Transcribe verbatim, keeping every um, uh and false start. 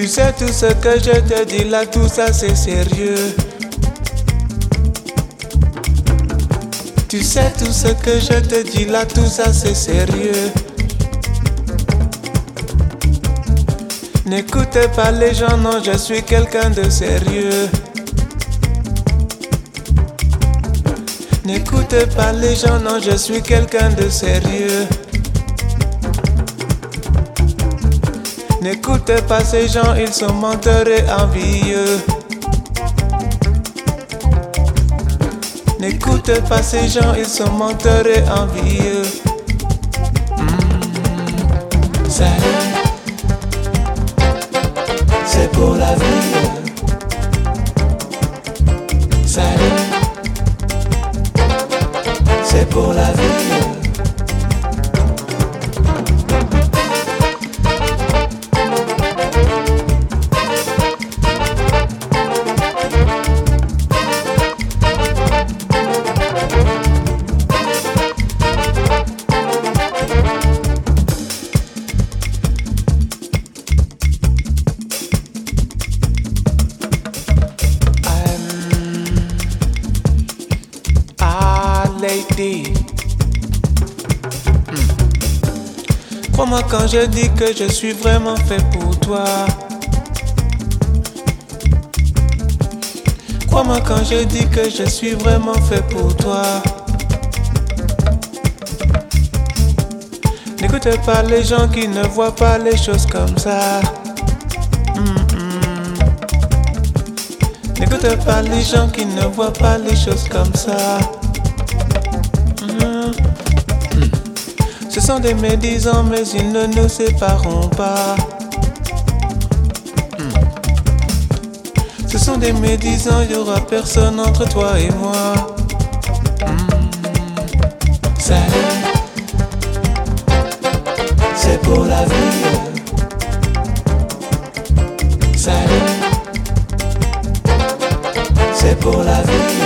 sais tout ce que je te dis là, tout ça c'est sérieux. Tu sais tout ce que je te dis là, tout ça c'est sérieux. N'écoutez pas les gens, non, je suis quelqu'un de sérieux. N'écoutez pas les gens, non, je suis quelqu'un de sérieux. N'écoutez pas ces gens, ils sont menteurs et envieux. N'écoutez pas ces gens, ils sont menteurs et envieux. Mmh. Salut, c'est pour la vie. Salut, c'est pour la vie. Lady. Hmm. Crois-moi quand je dis que je suis vraiment fait pour toi. Crois-moi quand je dis que je suis vraiment fait pour toi. N'écoutez pas les gens qui ne voient pas les choses comme ça. Mm-mm. N'écoutez pas les gens qui ne voient pas les choses comme ça. Ce sont des médisants, mais ils ne nous sépareront pas. Hmm. Ce sont des médisants, il n'y aura personne entre toi et moi. Hmm. Salut, c'est pour la vie. Salut, c'est pour la vie.